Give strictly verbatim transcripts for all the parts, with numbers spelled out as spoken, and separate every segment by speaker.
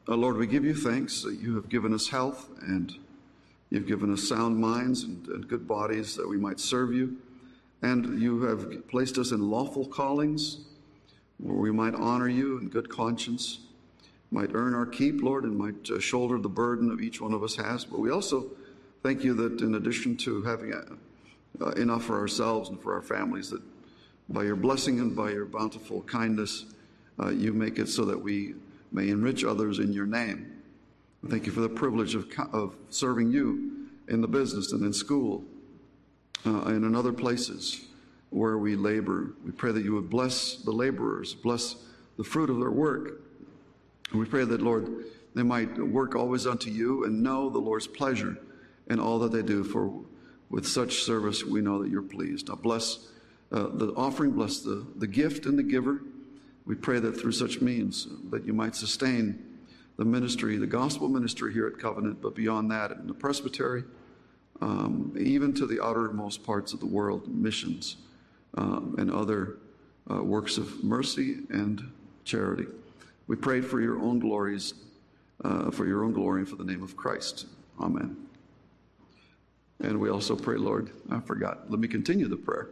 Speaker 1: Uh, Lord, we give you thanks that you have given us health and you've given us sound minds and, and good bodies that we might serve you. And you have placed us in lawful callings where we might honor you in good conscience, might earn our keep, Lord, and might uh, shoulder the burden of each one of us has. But we also thank you that in addition to having a, uh, enough for ourselves and for our families, that by your blessing and by your bountiful kindness, uh, you make it so that we may enrich others in your name. Thank you for the privilege of, of serving you in the business and in school uh, and in other places where we labor. We pray that you would bless the laborers, bless the fruit of their work. And we pray that, Lord, they might work always unto you and know the Lord's pleasure in all that they do, for with such service we know that you're pleased. Now bless uh, the offering, bless the, the gift and the giver. We pray that through such means that you might sustain the ministry, the gospel ministry here at Covenant, but beyond that in the presbytery, um, even to the outermost parts of the world, missions um, and other uh, works of mercy and charity. We pray for your own glories, uh, for your own glory and for the name of Christ. Amen. And we also pray, Lord, I forgot, let me continue the prayer.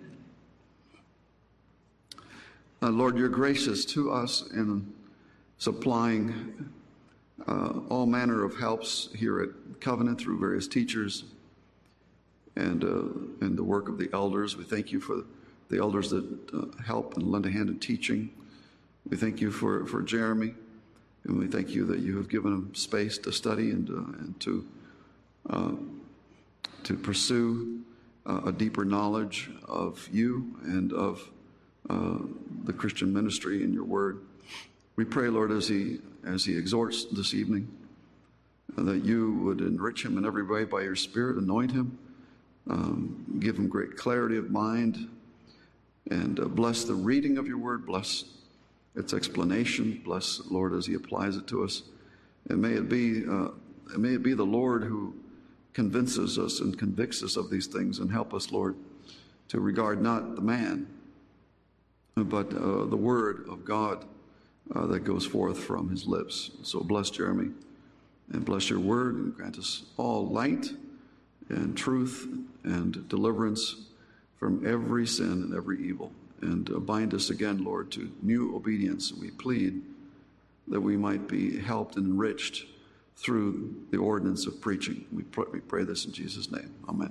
Speaker 1: Uh, Lord, you're gracious to us in supplying uh, all manner of helps here at Covenant through various teachers and, uh, and the work of the elders. We thank you for the elders that uh, help and lend a hand in teaching. We thank you for, for Jeremy, and we thank you that you have given him space to study and, uh, and to, uh, to pursue uh, a deeper knowledge of you and of Uh, the Christian ministry in your word. We pray, Lord, as he as he exhorts this evening, uh, that you would enrich him in every way by your Spirit, anoint him, um, give him great clarity of mind, and uh, bless the reading of your word, bless its explanation, bless, Lord, as he applies it to us. And may it be, uh, may it be the Lord who convinces us and convicts us of these things, and help us, Lord, to regard not the man, but uh, the word of God uh, that goes forth from his lips. So bless Jeremy and bless your word, and grant us all light and truth and deliverance from every sin and every evil. And uh, bind us again, Lord, to new obedience. We plead that we might be helped and enriched through the ordinance of preaching. We pray, we pray this in Jesus' name. Amen.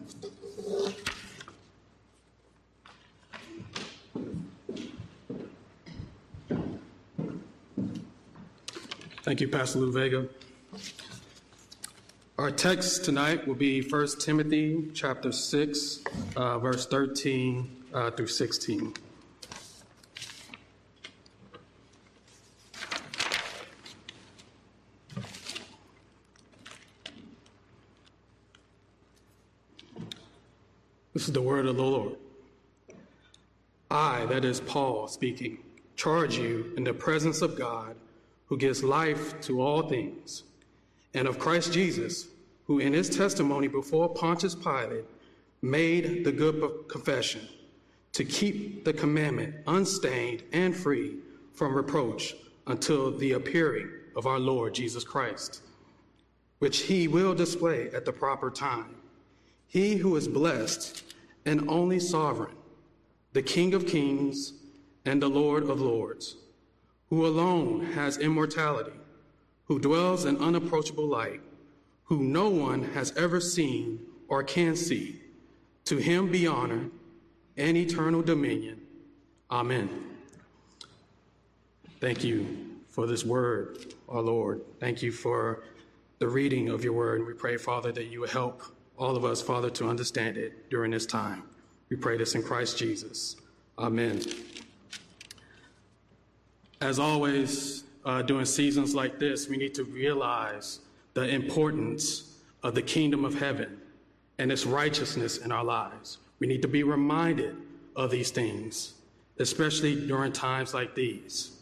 Speaker 2: Thank you, Pastor Lou Vega. Our text tonight will be First Timothy chapter six, uh, verse thirteen uh, through sixteen. This is the word of the Lord. I, that is Paul speaking, charge you in the presence of God, who gives life to all things, and of Christ Jesus, who in his testimony before Pontius Pilate made the good confession, to keep the commandment unstained and free from reproach until the appearing of our Lord Jesus Christ, which he will display at the proper time. He who is blessed and only sovereign, the King of kings and the Lord of lords, who alone has immortality, who dwells in unapproachable light, who no one has ever seen or can see. To him be honor and eternal dominion. Amen. Thank you for this word, our Lord. Thank you for the reading of your word. And we pray, Father, that you would help all of us, Father, to understand it during this time. We pray this in Christ Jesus. Amen. As always, uh, during seasons like this, we need to realize the importance of the kingdom of heaven and its righteousness in our lives. We need to be reminded of these things, especially during times like these.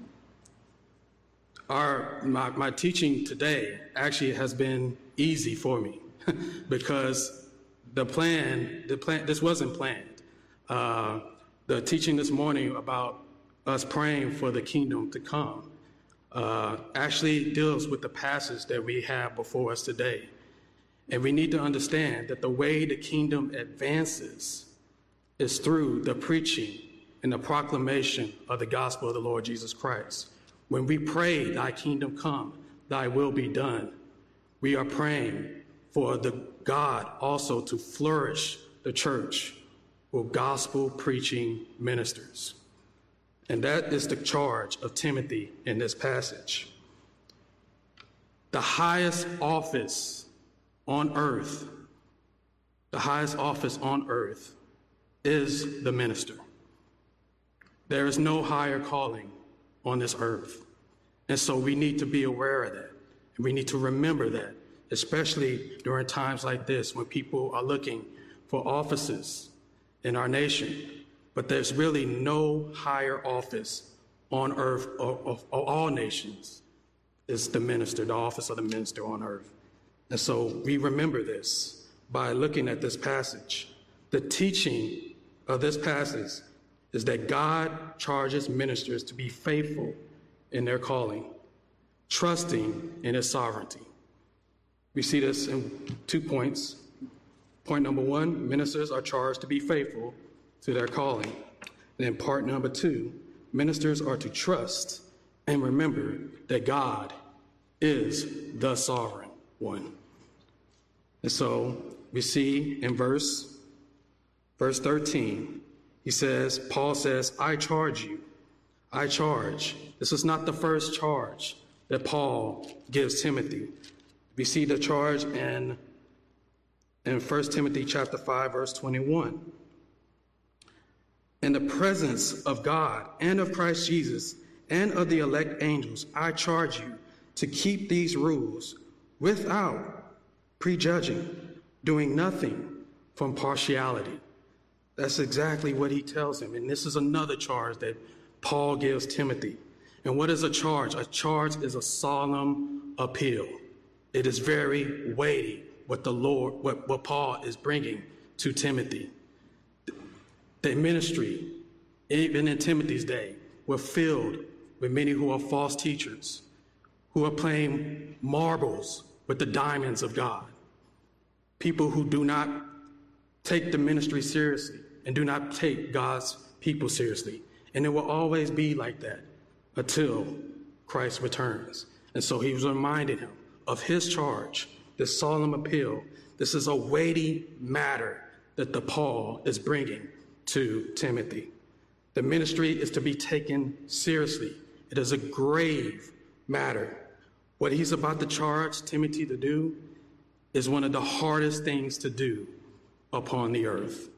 Speaker 2: Our, my, my teaching today actually has been easy for me because the plan, the plan, this wasn't planned. Uh, the teaching this morning about us praying for the kingdom to come uh, actually deals with the passage that we have before us today. And we need to understand that the way the kingdom advances is through the preaching and the proclamation of the gospel of the Lord Jesus Christ. When we pray, thy kingdom come, thy will be done, we are praying for the God also to flourish the church with gospel preaching ministers. And that is the charge of Timothy in this passage. The highest office on earth, the highest office on earth is the minister. There is no higher calling on this earth. And so we need to be aware of that. And we need to remember that, especially during times like this when people are looking for offices in our nation. But there's really no higher office on earth of, of, of all nations is the minister, the office of the minister on earth. And so we remember this by looking at this passage. The teaching of this passage is that God charges ministers to be faithful in their calling, trusting in his sovereignty. We see this in two points. Point number one, ministers are charged to be faithful to their calling. And then part number two, ministers are to trust and remember that God is the sovereign one. And so we see in verse, verse thirteen, he says, Paul says, I charge you, I charge. This is not the first charge that Paul gives Timothy. We see the charge in, in First Timothy chapter five, verse twenty-one. In the presence of God and of Christ Jesus and of the elect angels, I charge you to keep these rules without prejudging, doing nothing from partiality. That's exactly what he tells him. And this is another charge that Paul gives Timothy. And what is a charge? A charge is a solemn appeal. It is very weighty what the Lord, what, what Paul is bringing to Timothy. The ministry, even in Timothy's day, were filled with many who are false teachers, who are playing marbles with the diamonds of God. People who do not take the ministry seriously and do not take God's people seriously. And it will always be like that until Christ returns. And so he was reminding him of his charge, this solemn appeal. This is a weighty matter that the Paul is bringing to Timothy. The ministry is to be taken seriously. It is a grave matter. What he's about to charge Timothy to do is one of the hardest things to do upon the earth.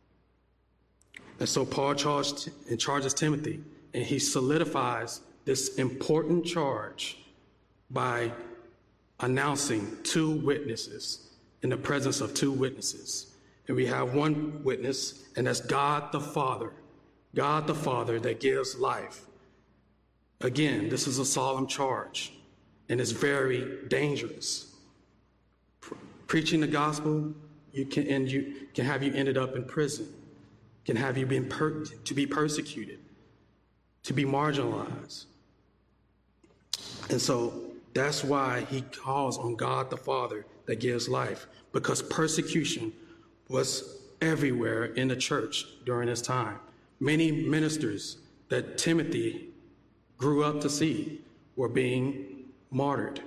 Speaker 2: And so Paul charged and charges Timothy, and he solidifies this important charge by announcing two witnesses, in the presence of two witnesses. And we have one witness, and that's God the Father, God the Father that gives life. Again, this is a solemn charge, and it's very dangerous. Preaching the gospel, you can and you can have you ended up in prison, can have you been per, to be persecuted, to be marginalized. And so that's why he calls on God the Father that gives life, because persecution was everywhere in the church during this time. Many ministers that Timothy grew up to see were being martyred.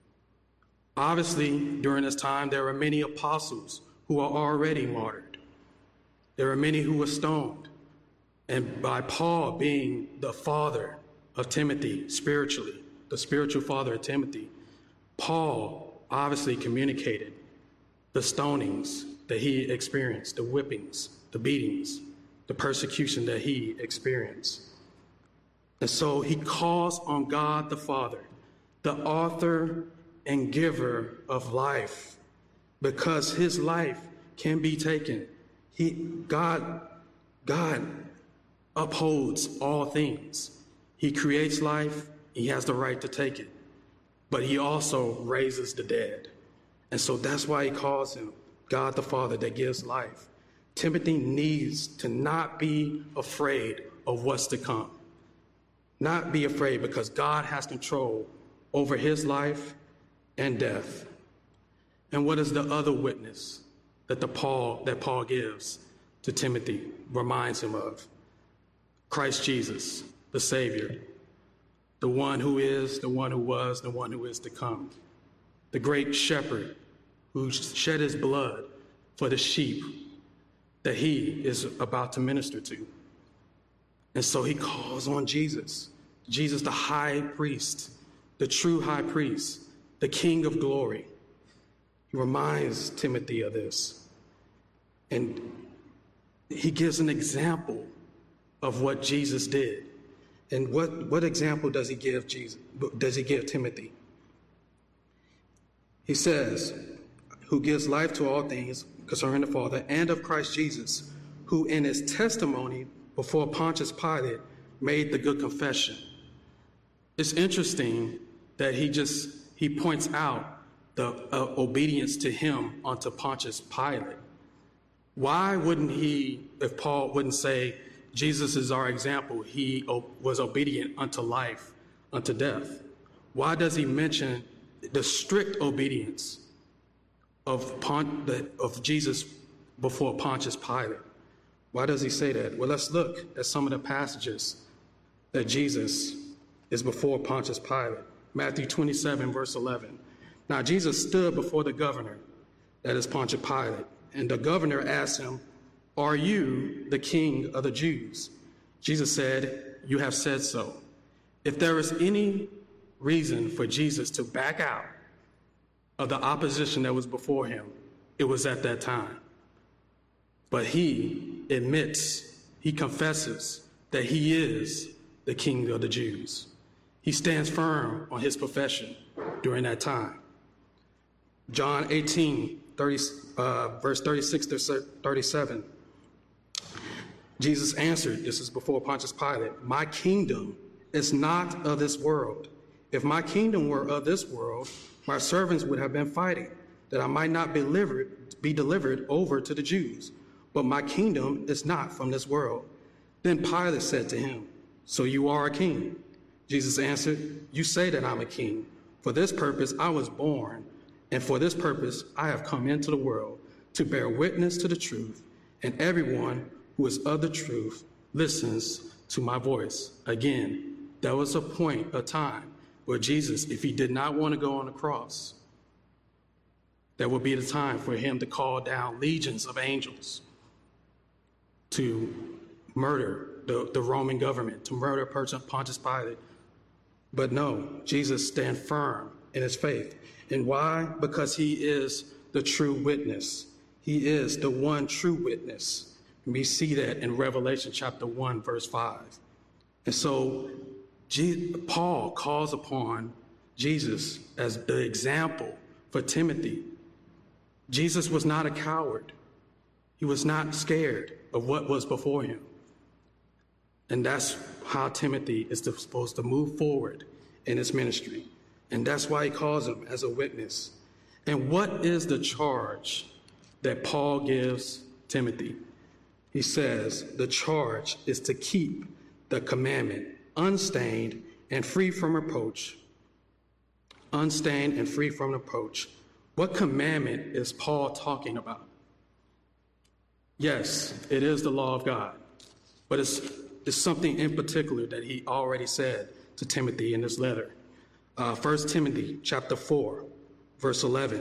Speaker 2: Obviously, during this time, there were many apostles who were already martyred. There were many who were stoned. And by Paul being the father of Timothy spiritually, the spiritual father of Timothy, Paul obviously communicated the stonings that he experienced, the whippings, the beatings, the persecution that he experienced. And so he calls on God the Father, the author and giver of life, because his life can be taken. He, God, God upholds all things. He creates life. He has the right to take it, but he also raises the dead. And so that's why he calls him God the Father that gives life. Timothy needs to not be afraid of what's to come. not be afraid, because God has control over his life and death. And what is the other witness that the Paul that Paul gives to Timothy, reminds him of? Christ Jesus, the Savior, the one who is, the one who was, the one who is to come, the great shepherd who shed his blood for the sheep that he is about to minister to. And so he calls on Jesus, Jesus, the high priest, the true high priest, the King of glory. He reminds Timothy of this. And he gives an example of what Jesus did. And what, what example does he give Jesus? Does he give Timothy? He says, who gives life to all things concerning the Father, and of Christ Jesus, who in his testimony before Pontius Pilate made the good confession. It's interesting that he just, he points out the uh, obedience to him unto Pontius Pilate. Why wouldn't he, if Paul wouldn't say, Jesus is our example, he was obedient unto life, unto death? Why does he mention the strict obedience of, Pont, of Jesus before Pontius Pilate? Why does he say that? Well, let's look at some of the passages that Jesus is before Pontius Pilate. Matthew twenty-seven, verse eleven. Now Jesus stood before the governor, that is Pontius Pilate, and the governor asked him, "Are you the king of the Jews?" Jesus said, "You have said so." If there was any reason for Jesus to back out of the opposition that was before him, it was at that time. But he admits, he confesses that he is the king of the Jews. He stands firm on his profession during that time. John eighteen, thirty, uh, verse thirty-six to thirty-seven. Jesus answered, this is before Pontius Pilate, "My kingdom is not of this world. If my kingdom were of this world, my servants would have been fighting, that I might not be delivered, be delivered over to the Jews. But my kingdom is not from this world." Then Pilate said to him, "So you are a king?" Jesus answered, "You say that I'm a king. For this purpose I was born, and for this purpose I have come into the world, to bear witness to the truth. And everyone who is of the truth listens to my voice." Again, there was a point, a time, where Jesus, if he did not want to go on the cross, there would be the time for him to call down legions of angels to murder the, the Roman government, to murder Pontius Pilate. But no, Jesus stands firm in his faith. And why? Because he is the true witness. He is the one true witness. And we see that in Revelation chapter one, verse five. And so Paul calls upon Jesus as the example for Timothy. Jesus was not a coward. He was not scared of what was before him. And that's how Timothy is supposed to move forward in his ministry. And that's why he calls him as a witness. And what is the charge that Paul gives Timothy? He says the charge is to keep the commandment unstained and free from reproach. Unstained and free from reproach. What commandment is Paul talking about? Yes, it is the law of God, but it's, it's something in particular that he already said to Timothy in this letter. Uh, First Timothy chapter four, verse eleven.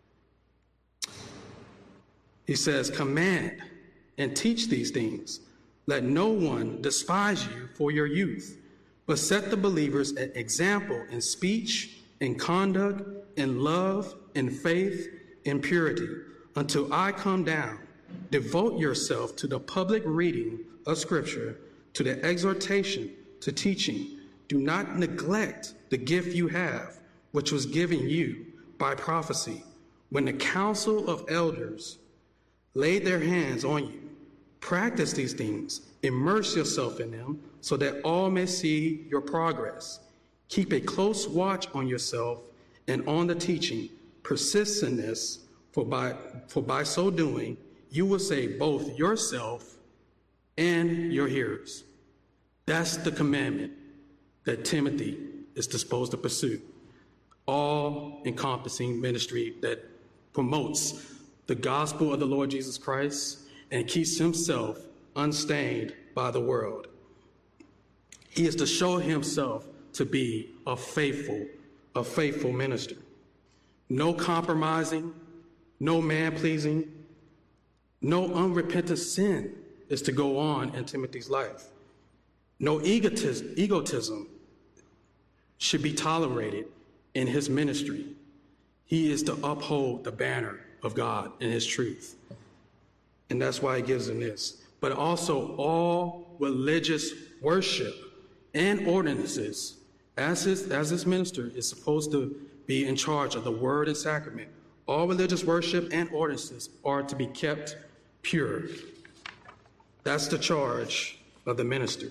Speaker 2: He says, "Command and teach these things. Let no one despise you for your youth, but set the believers an example in speech, in conduct, in love, in faith, in purity, until I come down. Devote yourself to the public reading of Scripture, to the exhortation, to teaching. Do not neglect the gift you have, which was given you by prophecy, when the council of elders laid their hands on you. Practice these things, immerse yourself in them, so that all may see your progress. Keep a close watch on yourself and on the teaching. Persist in this, for by, for by so doing, you will save both yourself and your hearers." That's the commandment that Timothy is supposed to pursue. All-encompassing ministry that promotes the gospel of the Lord Jesus Christ and keeps himself unstained by the world. He is to show himself to be a faithful, a faithful minister. No compromising, no man-pleasing, no unrepentant sin is to go on in Timothy's life. No egotism, egotism should be tolerated in his ministry. He is to uphold the banner of God and his truth. And that's why he gives him this. But also all religious worship and ordinances, as his, as his minister, is supposed to be in charge of the word and sacrament. All religious worship and ordinances are to be kept pure. That's the charge of the minister.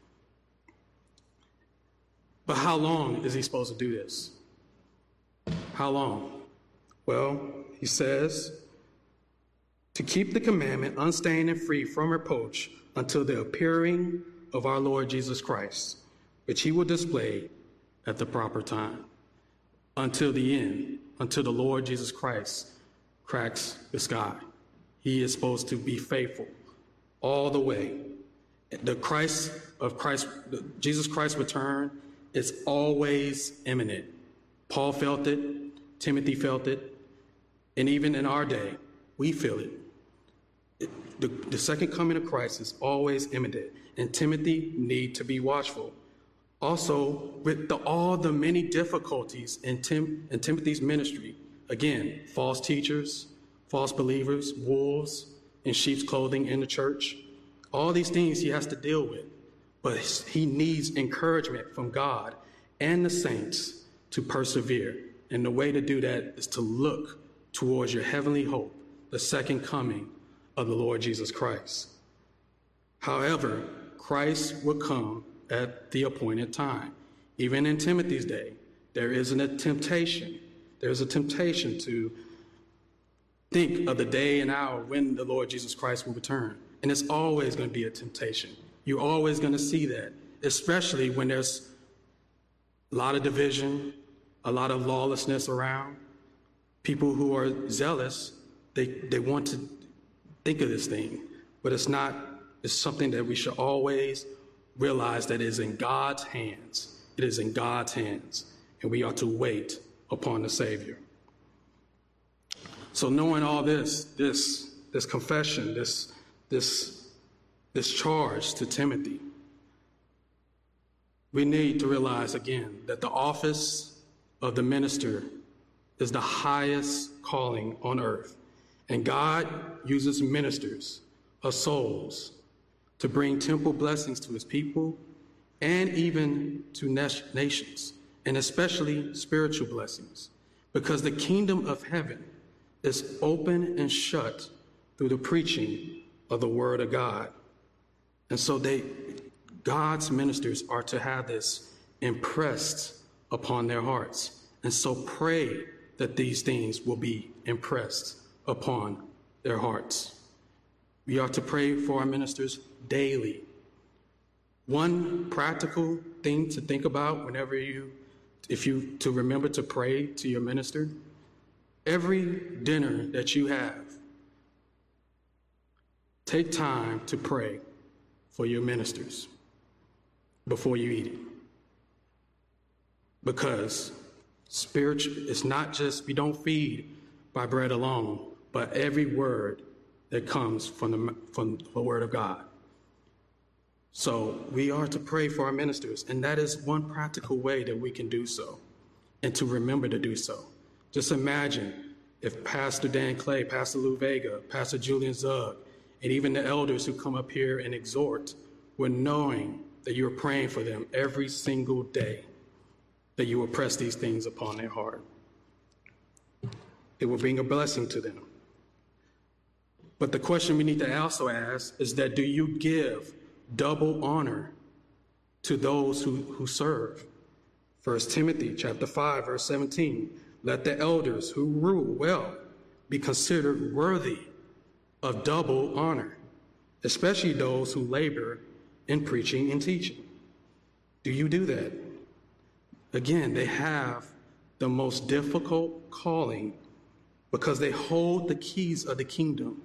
Speaker 2: But how long is he supposed to do this? How long? Well, he says, to keep the commandment unstained and free from reproach until the appearing of our Lord Jesus Christ, which he will display at the proper time. Until the end, until the Lord Jesus Christ cracks the sky. He is supposed to be faithful all the way. The Christ of Christ, Jesus Christ's return is always imminent. Paul felt it, Timothy felt it, and even in our day, we feel it. it the, the second coming of Christ is always imminent, and Timothy need to be watchful. Also, with the, all the many difficulties in, Tim, in Timothy's ministry, again, false teachers, false believers, wolves in sheep's clothing in the church, all these things he has to deal with. But he needs encouragement from God and the saints to persevere. And the way to do that is to look towards your heavenly hope, the second coming of the Lord Jesus Christ. However, Christ will come at the appointed time. Even in Timothy's day, there isn't a temptation. There's a temptation to think of the day and hour when the Lord Jesus Christ will return. And it's always going to be a temptation. You're always going to see that, especially when there's a lot of division, a lot of lawlessness around. People who are zealous, they, they want to think of this thing, but it's not, it's something that we should always realize that it is in God's hands. It is in God's hands, and we ought to wait upon the Savior. So knowing all this, this, this confession, this, this, this charge to Timothy, we need to realize again that the office of the minister is the highest calling on earth. And God uses ministers of souls to bring temporal blessings to his people and even to nations, and especially spiritual blessings, because the kingdom of heaven is open and shut through the preaching of the word of God. And so they, God's ministers are to have this impressed upon their hearts. And so pray that these things will be impressed upon their hearts. We are to pray for our ministers daily. One practical thing to think about whenever you, if you, to remember to pray to your minister, every dinner that you have, take time to pray for your ministers before you eat it. Because spiritual, it's not just, we don't feed by bread alone, but every word that comes from the, from the word of God. So we are to pray for our ministers, and that is one practical way that we can do so, and to remember to do so. Just imagine if Pastor Dan Clay, Pastor Lou Vega, Pastor Julian Zug, and even the elders who come up here and exhort were knowing that you're praying for them every single day, that you will press these things upon their heart. It will bring a blessing to them. But the question we need to also ask is that, do you give double honor to those who, who serve? First Timothy chapter five, verse seventeen, let the elders who rule well be considered worthy of double honor, especially those who labor in preaching and teaching. Do you do that? Again, they have the most difficult calling because they hold the keys of the kingdom.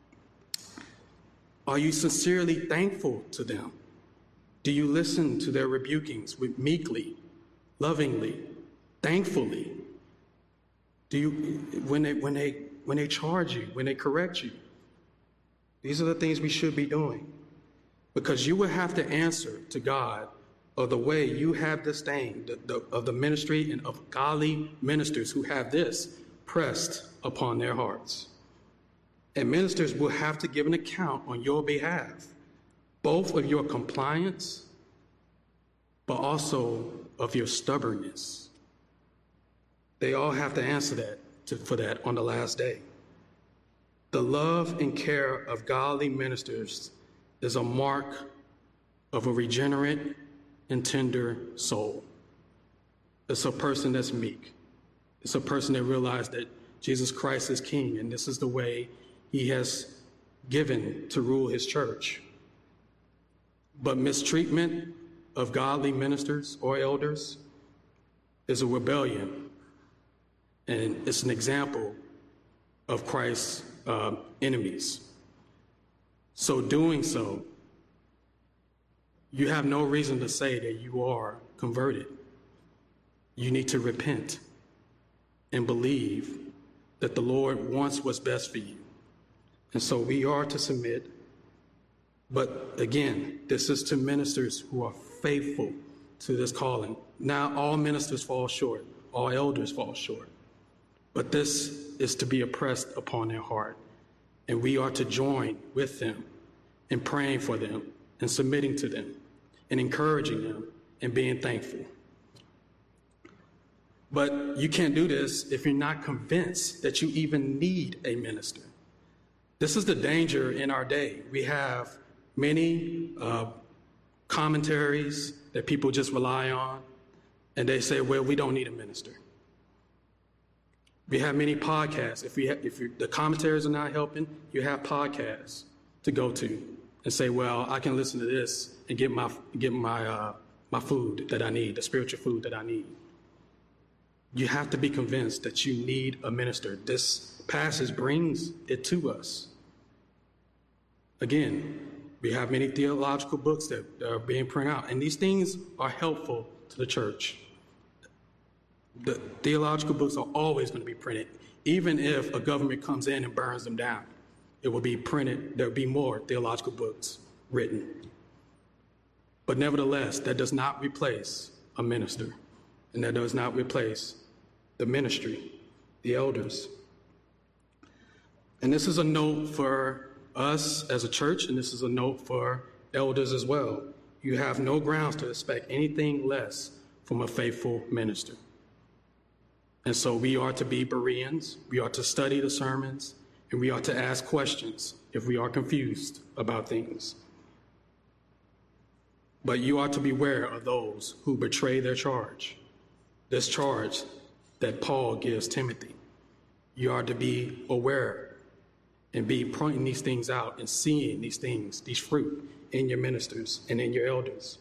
Speaker 2: Are you sincerely thankful to them? Do you listen to their rebukings with meekly, lovingly, thankfully? Do you, when they, when they, when they charge you, when they correct you? These are the things we should be doing, because you will have to answer to God of the way you have disdain the, the, of the ministry and of godly ministers who have this pressed upon their hearts. And ministers will have to give an account on your behalf, both of your compliance, but also of your stubbornness. They all have to answer that to, for that on the last day. The love and care of godly ministers is a mark of a regenerate and tender soul. It's a person that's meek. It's a person that realizes that Jesus Christ is King, and this is the way he has given to rule his church. But mistreatment of godly ministers or elders is a rebellion, and it's an example of Christ's uh, enemies. So doing so, you have no reason to say that you are converted. You need to repent and believe that the Lord wants what's best for you. And so we are to submit. But again, this is to ministers who are faithful to this calling. Now, all ministers fall short. All elders fall short. But this is to be oppressed upon their heart. And we are to join with them in praying for them and submitting to them and encouraging them and being thankful. But you can't do this if you're not convinced that you even need a minister. This is the danger in our day. We have many uh, commentaries that people just rely on, and they say, well, we don't need a minister. We have many podcasts. If, we ha- if the commentaries are not helping, you have podcasts to go to and say, well, I can listen to this and get my get my uh, my food that I need, the spiritual food that I need. You have to be convinced that you need a minister. This passage brings it to us. Again, we have many theological books that are being printed out, and these things are helpful to the church. The theological books are always going to be printed. Even if a government comes in and burns them down, it will be printed. There will be more theological books written. But nevertheless, that does not replace a minister, and that does not replace the ministry, the elders. And this is a note for us as a church, and this is a note for elders as well. You have no grounds to expect anything less from a faithful minister. And so we are to be Bereans, we are to study the sermons, and we are to ask questions if we are confused about things. But you are to beware of those who betray their charge, this charge that Paul gives Timothy. You are to be aware and be pointing these things out and seeing these things, these fruit in your ministers and in your elders.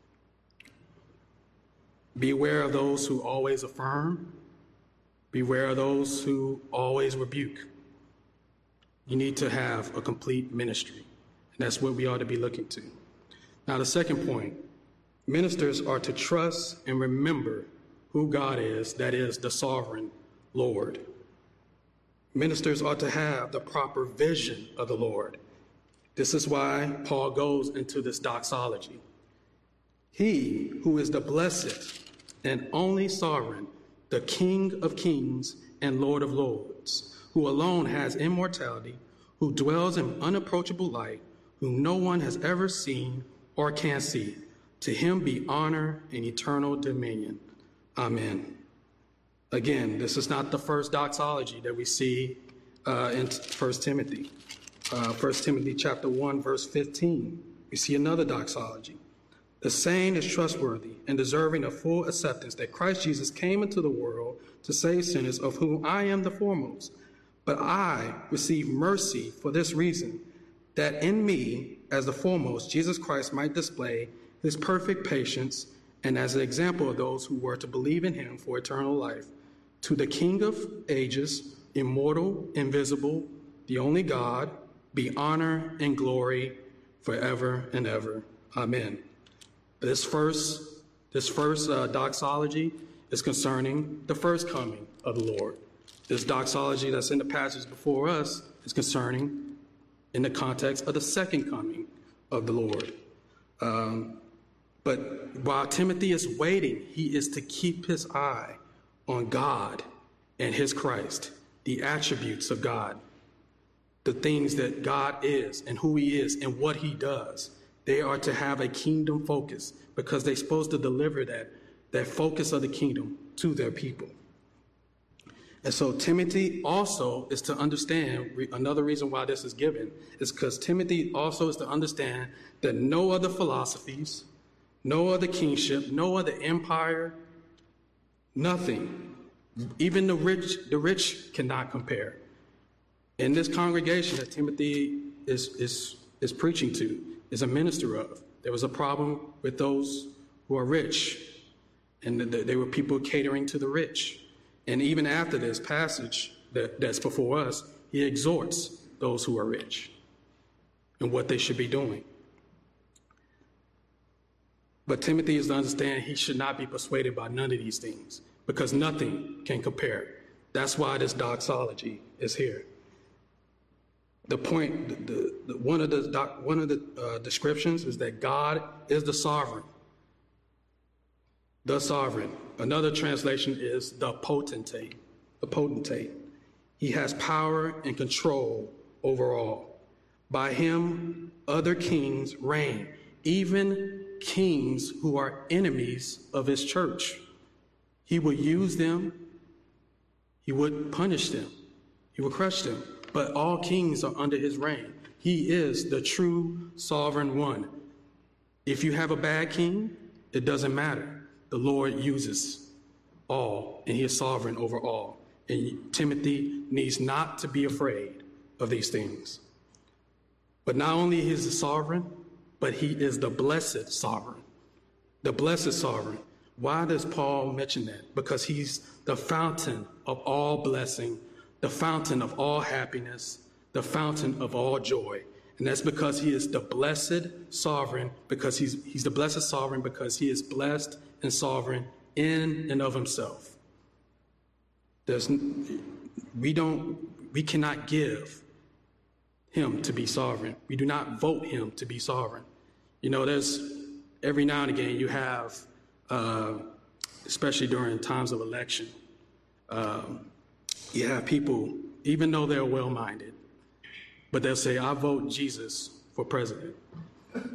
Speaker 2: Beware of those who always affirm. Beware of those who always rebuke. You need to have a complete ministry, and that's what we ought to be looking to. Now, the second point, ministers are to trust and remember who God is, that is, the sovereign Lord. Ministers ought to have the proper vision of the Lord. This is why Paul goes into this doxology. He who is the blessed and only sovereign, the King of kings and Lord of lords, who alone has immortality, who dwells in unapproachable light, whom no one has ever seen or can see. To him be honor and eternal dominion. Amen. Again, this is not the first doxology that we see uh, in First Timothy. Uh, First Timothy chapter one, verse fifteen. We see another doxology. The saying is trustworthy and deserving of full acceptance that Christ Jesus came into the world to save sinners, of whom I am the foremost. But I receive mercy for this reason, that in me, as the foremost, Jesus Christ might display his perfect patience and as an example of those who were to believe in him for eternal life, to the King of ages, immortal, invisible, the only God, be honor and glory forever and ever. Amen. This first, this first uh, doxology is concerning the first coming of the Lord. This doxology that's in the passage before us is concerning in the context of the second coming of the Lord. Um, but while Timothy is waiting, he is to keep his eye on God and his Christ, the attributes of God, the things that God is and who he is and what he does. They are to have a kingdom focus because they're supposed to deliver that, that focus of the kingdom to their people. And so Timothy also is to understand, another reason why this is given is because Timothy also is to understand that no other philosophies, no other kingship, no other empire, nothing, even the rich, the rich cannot compare. In this congregation that Timothy is, is, is preaching to, is a minister of, there was a problem with those who are rich, and they were people catering to the rich. And even after this passage that, that's before us, he exhorts those who are rich and what they should be doing. But Timothy is to understand he should not be persuaded by none of these things because nothing can compare. That's why this doxology is here. The point, the, the, one of the, doc, one of the uh, descriptions is that God is the sovereign. The sovereign. Another translation is the potentate. The potentate. He has power and control over all. By him, other kings reign, even kings who are enemies of his church. He would use them. He would punish them. He would crush them. But all kings are under his reign. He is the true sovereign one. If you have a bad king, it doesn't matter. The Lord uses all, and he is sovereign over all. And Timothy needs not to be afraid of these things. But not only is he sovereign, but he is the blessed sovereign. The blessed sovereign. Why does Paul mention that? Because he's the fountain of all blessing, the fountain of all happiness, the fountain of all joy. And that's because he is the blessed sovereign, because he's, he's the blessed sovereign because he is blessed and sovereign in and of himself. There's, we don't, we cannot give him to be sovereign. We do not vote him to be sovereign. You know, there's every now and again you have, uh, especially during times of election, um, you have people, even though they're well-minded, but they'll say, I vote Jesus for president. Well,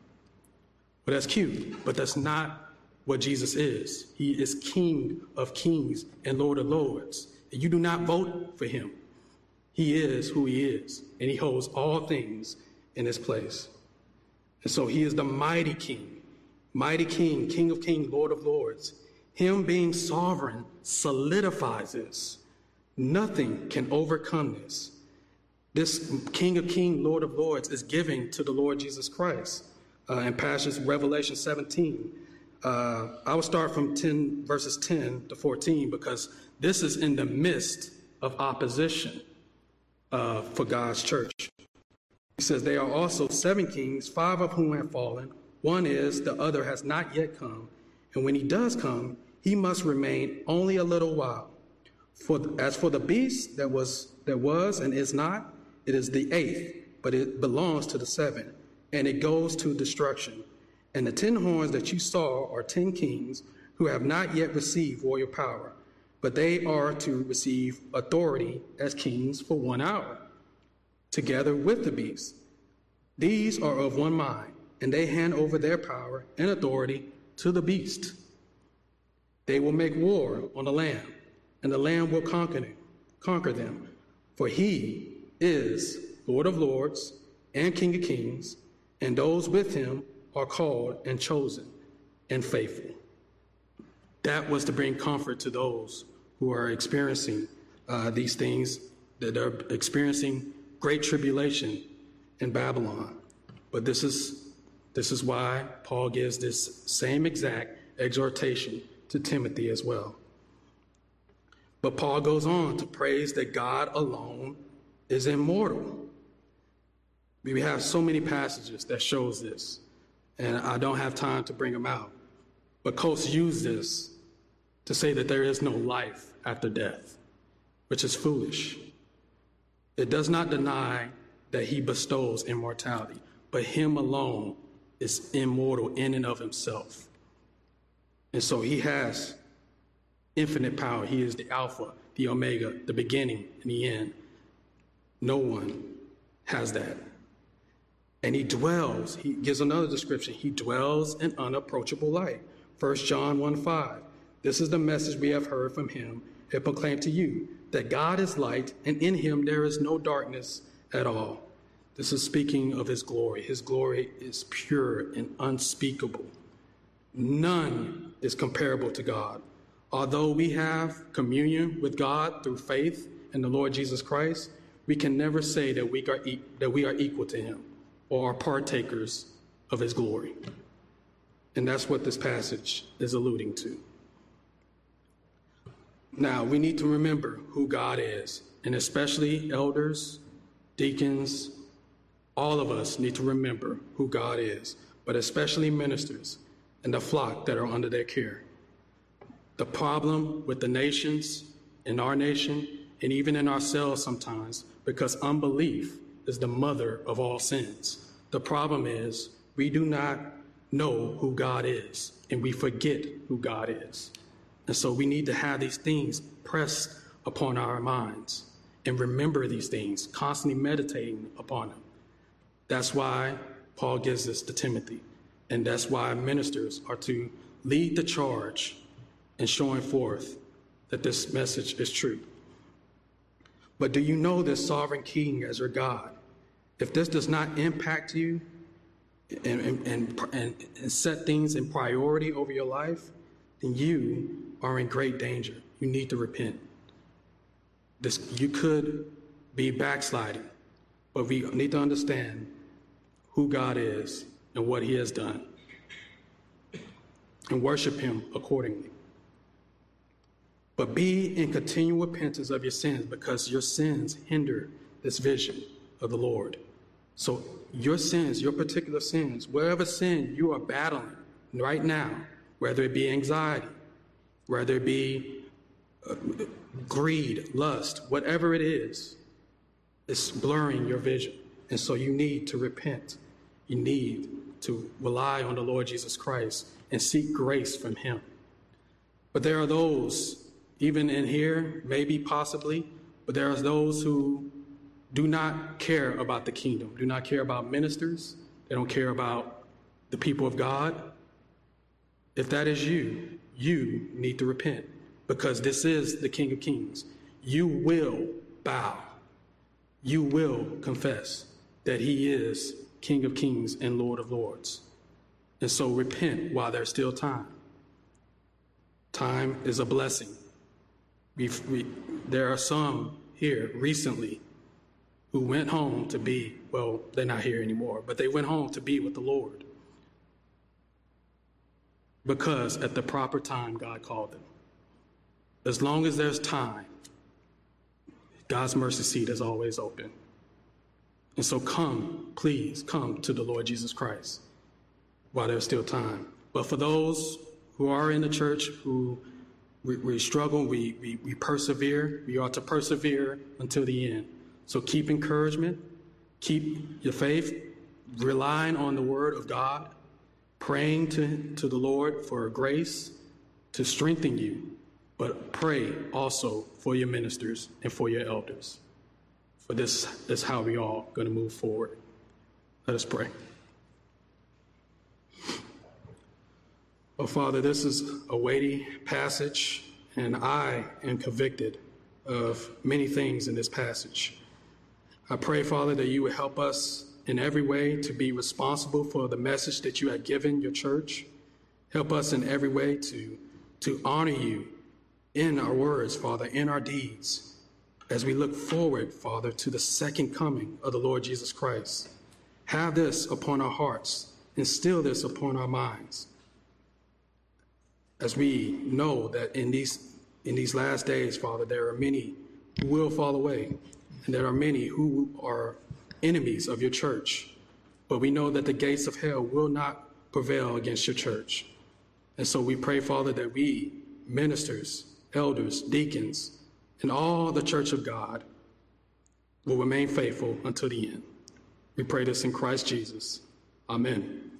Speaker 2: that's cute, but that's not what Jesus is. He is King of kings and Lord of lords. And you do not vote for him. He is who he is, and he holds all things in his place. And so he is the mighty king, mighty king, King of kings, Lord of lords. Him being sovereign solidifies this. Nothing can overcome this. This King of kings, Lord of lords is giving to the Lord Jesus Christ. Uh, in passage Revelation seventeen, uh, I will start from ten, verses ten to fourteen, because this is in the midst of opposition uh, for God's church. He says, there are also seven kings, five of whom have fallen. One is, the other has not yet come. And when he does come, he must remain only a little while. For as for the beast that was that was and is not, it is the eighth, but it belongs to the seven, and it goes to destruction. And the ten horns that you saw are ten kings who have not yet received royal power, but they are to receive authority as kings for one hour, together with the beast. These are of one mind, and they hand over their power and authority to the beast. They will make war on the Lamb, and the Lamb will conquer them, conquer them. For he is Lord of lords and King of kings, and those with him are called and chosen and faithful. That was to bring comfort to those who are experiencing uh, these things, that are experiencing great tribulation in Babylon. But this is, this is why Paul gives this same exact exhortation to Timothy as well. But Paul goes on to praise that God alone is immortal. We have so many passages that shows this, and I don't have time to bring them out. But Coates used this to say that there is no life after death, which is foolish. It does not deny that he bestows immortality, but him alone is immortal in and of himself. And so he has infinite power. He is the Alpha, the Omega, the beginning and the end. No one has that. And he dwells, he gives another description, he dwells in unapproachable light. First John one five, this is the message we have heard from him and proclaim to you, that God is light, and in him there is no darkness at all. This is speaking of his glory. His glory is pure and unspeakable. None is comparable to God. Although we have communion with God through faith in the Lord Jesus Christ, we can never say that we are, e- that we are equal to him or are partakers of his glory. And that's what this passage is alluding to. Now, we need to remember who God is, and especially elders, deacons, all of us need to remember who God is, but especially ministers and the flock that are under their care. The problem with the nations, in our nation, and even in ourselves sometimes, because unbelief is the mother of all sins. The problem is we do not know who God is, and we forget who God is. And so we need to have these things pressed upon our minds and remember these things, constantly meditating upon them. That's why Paul gives this to Timothy. And that's why ministers are to lead the charge in showing forth that this message is true. But do you know this sovereign King as your God? If this does not impact you and, and, and, and, and set things in priority over your life, then you are in great danger. You need to repent. This, you could be backsliding, but we need to understand who God is and what he has done and worship him accordingly. But be in continual repentance of your sins, because your sins hinder this vision of the Lord. So your sins, your particular sins, whatever sin you are battling right now, whether it be anxiety, whether it be uh, greed, lust, whatever it is, it's blurring your vision. And so you need to repent. You need to rely on the Lord Jesus Christ and seek grace from him. But there are those, even in here, maybe possibly, but there are those who do not care about the kingdom, do not care about ministers. They don't care about the people of God. If that is you, you need to repent, because this is the King of Kings. You will bow. You will confess that he is King of Kings and Lord of Lords. And so repent while there's still time. Time is a blessing. We've, we, there are some here recently who went home to be, well, they're not here anymore, but they went home to be with the Lord. Because at the proper time, God called them. As long as there's time, God's mercy seat is always open. And so come, please come to the Lord Jesus Christ while there's still time. But for those who are in the church, who we, we struggle, we, we, we persevere, we ought to persevere until the end. So keep encouragement, keep your faith, relying on the word of God, praying to, to the Lord for grace to strengthen you, but pray also for your ministers and for your elders. For this is how we all going to move forward. Let us pray. Oh, Father, this is a weighty passage, and I am convicted of many things in this passage. I pray, Father, that you would help us in every way to be responsible for the message that you have given your church. Help us in every way to, to honor you in our words, Father, in our deeds, as we look forward, Father, to the second coming of the Lord Jesus Christ. Have this upon our hearts, instill this upon our minds. as we know that in these, in these last days, Father, there are many who will fall away, and there are many who are enemies of your church. But we know that the gates of hell will not prevail against your church. And so we pray, Father, that we, ministers, elders, deacons, and all the church of God will remain faithful until the end. We pray this in Christ Jesus. Amen.